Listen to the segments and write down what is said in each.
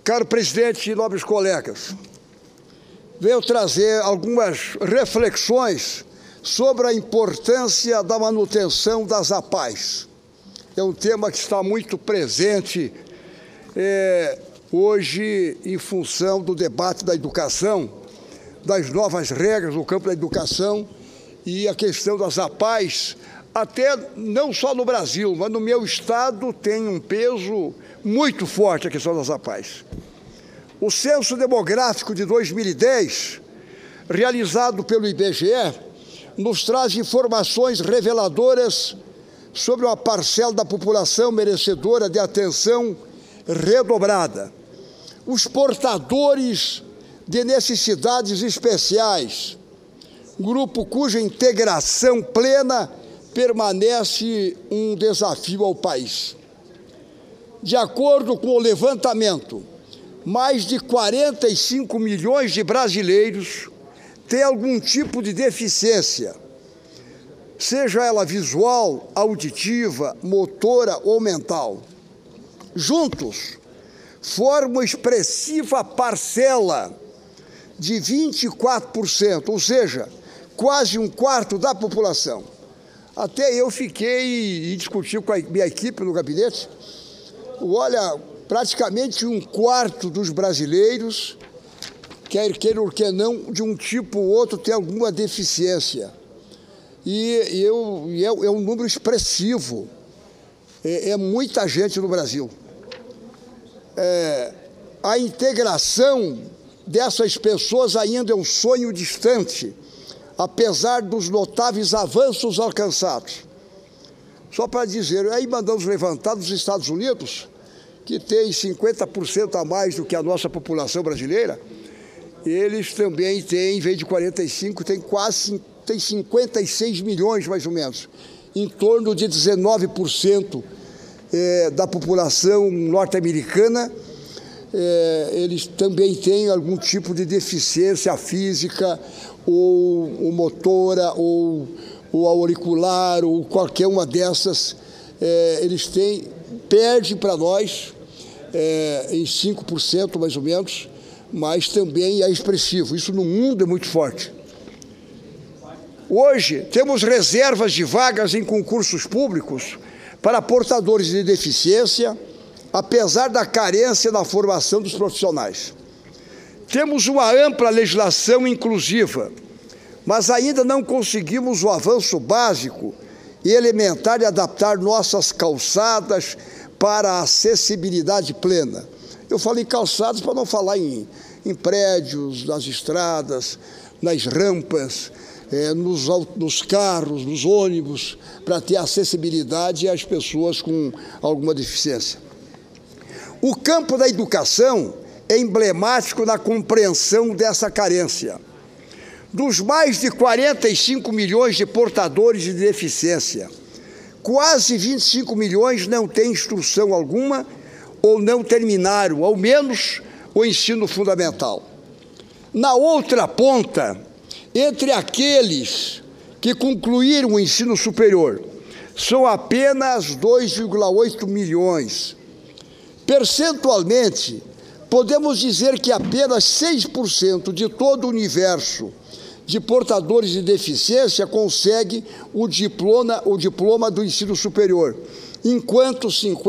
Caro presidente e nobres colegas, venho trazer algumas reflexões sobre a importância da manutenção das APAES. É um tema que está muito presente hoje em função do debate da educação, das novas regras no campo da educação e a questão das APAES, até não só no Brasil, mas no meu estado tem um peso muito forte a questão das APAES. O Censo Demográfico de 2010, realizado pelo IBGE, nos traz informações reveladoras sobre uma parcela da população merecedora de atenção redobrada. Os portadores de necessidades especiais, grupo cuja integração plena permanece um desafio ao país. De acordo com o levantamento, mais de 45 milhões de brasileiros têm algum tipo de deficiência, seja ela visual, auditiva, motora ou mental. Juntos, formam expressiva parcela de 24%, ou seja, quase um quarto da população. Até eu fiquei e discuti com a minha equipe no gabinete. Olha, praticamente um quarto dos brasileiros, quer queira ou quer não, de um tipo ou outro tem alguma deficiência. É um número expressivo. É muita gente no Brasil. A integração dessas pessoas ainda é um sonho distante, apesar dos notáveis avanços alcançados. Só para dizer, aí mandamos levantar dos Estados Unidos, que tem 50% a mais do que a nossa população brasileira, eles também têm, em vez de 45, tem 56 milhões, mais ou menos, em torno de 19% da população norte-americana. Eles também têm algum tipo de deficiência física, ou motora, ou auricular, ou qualquer uma dessas, eles têm, perde para nós em 5% mais ou menos, mas também é expressivo. Isso no mundo é muito forte. Hoje, temos reservas de vagas em concursos públicos para portadores de deficiência, apesar da carência na formação dos profissionais. Temos uma ampla legislação inclusiva, mas ainda não conseguimos o avanço básico e elementar de adaptar nossas calçadas para a acessibilidade plena. Eu falei calçadas para não falar em prédios, nas estradas, nas rampas, nos carros, nos ônibus, para ter acessibilidade às pessoas com alguma deficiência. O campo da educação é emblemático na compreensão dessa carência. Dos mais de 45 milhões de portadores de deficiência, quase 25 milhões não têm instrução alguma ou não terminaram, ao menos, o ensino fundamental. Na outra ponta, entre aqueles que concluíram o ensino superior, são apenas 2,8 milhões. Percentualmente, podemos dizer que apenas 6% de todo o universo de portadores de deficiência consegue o diploma do ensino superior, enquanto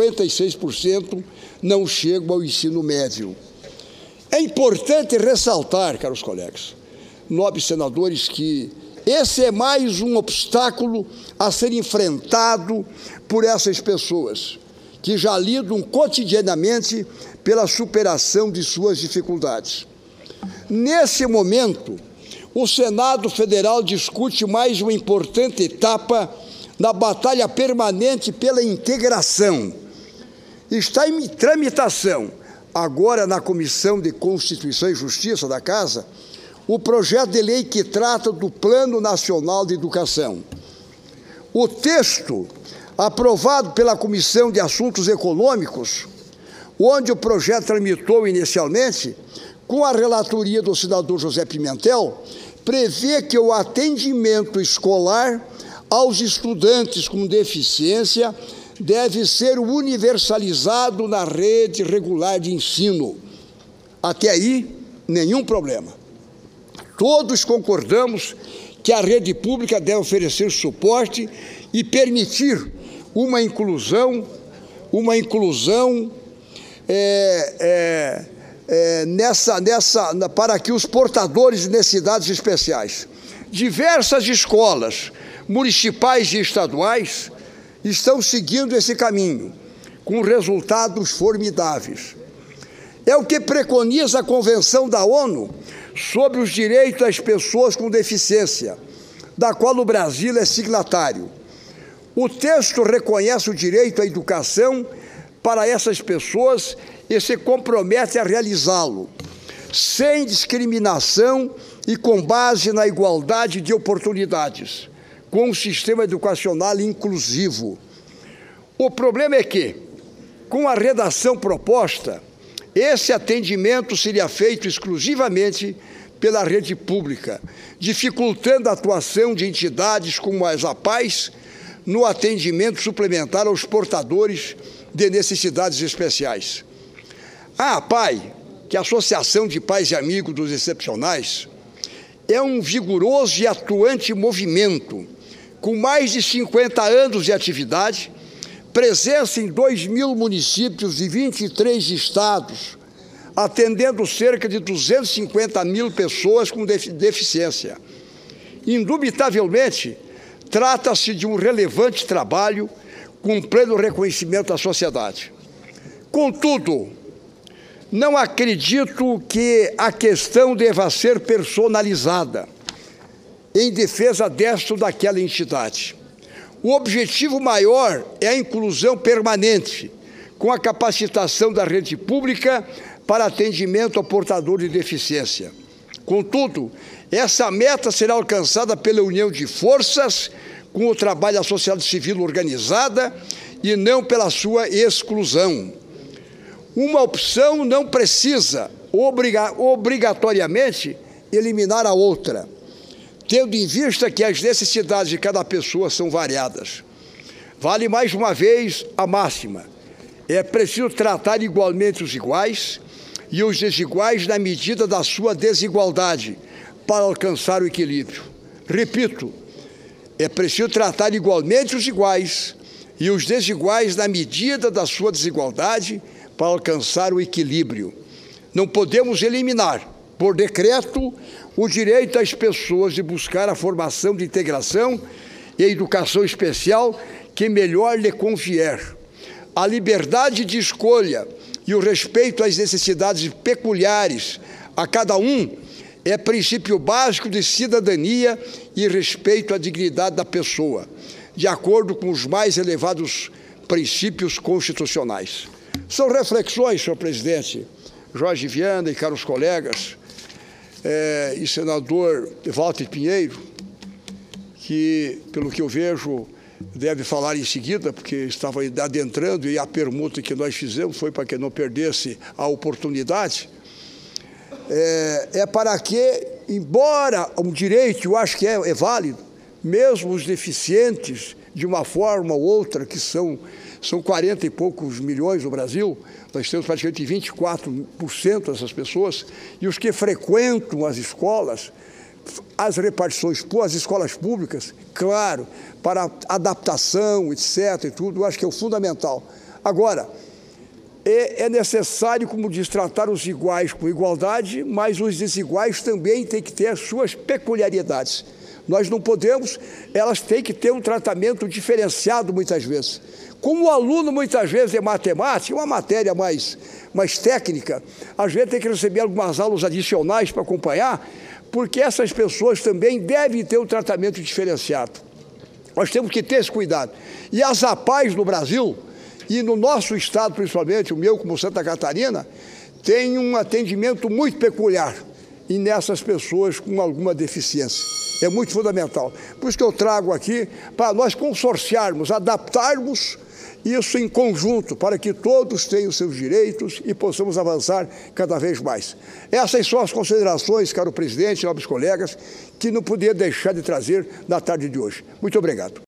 56% não chegam ao ensino médio. É importante ressaltar, caros colegas, nobres senadores, que esse é mais um obstáculo a ser enfrentado por essas pessoas, que já lidam cotidianamente pela superação de suas dificuldades. Nesse momento, o Senado Federal discute mais uma importante etapa na batalha permanente pela integração. Está em tramitação, agora na Comissão de Constituição e Justiça da Casa, o projeto de lei que trata do Plano Nacional de Educação. O texto, aprovado pela Comissão de Assuntos Econômicos, onde o projeto tramitou inicialmente, com a relatoria do senador José Pimentel, prevê que o atendimento escolar aos estudantes com deficiência deve ser universalizado na rede regular de ensino. Até aí, nenhum problema. Todos concordamos que a rede pública deve oferecer suporte e permitir uma inclusão para que os portadores de necessidades especiais. Diversas escolas municipais e estaduais estão seguindo esse caminho, com resultados formidáveis. É o que preconiza a Convenção da ONU sobre os direitos das pessoas com deficiência, da qual o Brasil é signatário. O texto reconhece o direito à educação para essas pessoas e se compromete a realizá-lo, sem discriminação e com base na igualdade de oportunidades, com um sistema educacional inclusivo. O problema é que, com a redação proposta, esse atendimento seria feito exclusivamente pela rede pública, dificultando a atuação de entidades como as APAES no atendimento suplementar aos portadores de necessidades especiais. A APAE, que é a Associação de Pais e Amigos dos Excepcionais, é um vigoroso e atuante movimento, com mais de 50 anos de atividade, presença em 2.000 municípios e 23 estados, atendendo cerca de 250.000 pessoas com deficiência. Indubitavelmente, trata-se de um relevante trabalho com pleno reconhecimento da sociedade. Contudo, não acredito que a questão deva ser personalizada em defesa desta ou daquela entidade. O objetivo maior é a inclusão permanente, com a capacitação da rede pública para atendimento ao portador de deficiência. Contudo, essa meta será alcançada pela união de forças com o trabalho da sociedade civil organizada e não pela sua exclusão. Uma opção não precisa obrigatoriamente eliminar a outra, tendo em vista que as necessidades de cada pessoa são variadas. Vale mais uma vez a máxima: é preciso tratar igualmente os iguais e os desiguais na medida da sua desigualdade, para alcançar o equilíbrio. Repito, é preciso tratar igualmente os iguais e os desiguais na medida da sua desigualdade, para alcançar o equilíbrio. Não podemos eliminar, por decreto, o direito das pessoas de buscar a formação de integração e a educação especial que melhor lhe convier. A liberdade de escolha e o respeito às necessidades peculiares a cada um é princípio básico de cidadania e respeito à dignidade da pessoa, de acordo com os mais elevados princípios constitucionais. São reflexões, senhor presidente, Jorge Viana e caros colegas, e senador Walter Pinheiro, que, pelo que eu vejo, deve falar em seguida, porque estava adentrando, e a permuta que nós fizemos foi para que não perdesse a oportunidade, para que, embora um direito, eu acho que é válido, mesmo os deficientes, de uma forma ou outra, que são 40 e poucos milhões no Brasil, nós temos praticamente 24% dessas pessoas, e os que frequentam as escolas, as repartições, as escolas públicas, claro, para adaptação, etc., e tudo, eu acho que é o fundamental. Agora, é necessário, como diz, tratar os iguais com igualdade, mas os desiguais também têm que ter as suas peculiaridades. Nós não podemos, elas têm que ter um tratamento diferenciado muitas vezes. Como o aluno muitas vezes é matemática, uma matéria mais técnica, às vezes tem que receber algumas aulas adicionais para acompanhar, porque essas pessoas também devem ter um tratamento diferenciado. Nós temos que ter esse cuidado. E as APAES no Brasil, e no nosso estado principalmente, o meu como Santa Catarina, tem um atendimento muito peculiar e nessas pessoas com alguma deficiência. É muito fundamental. Por isso que eu trago aqui, para nós consorciarmos, adaptarmos isso em conjunto, para que todos tenham seus direitos e possamos avançar cada vez mais. Essas são as considerações, caro presidente, nobres colegas, que não podia deixar de trazer na tarde de hoje. Muito obrigado.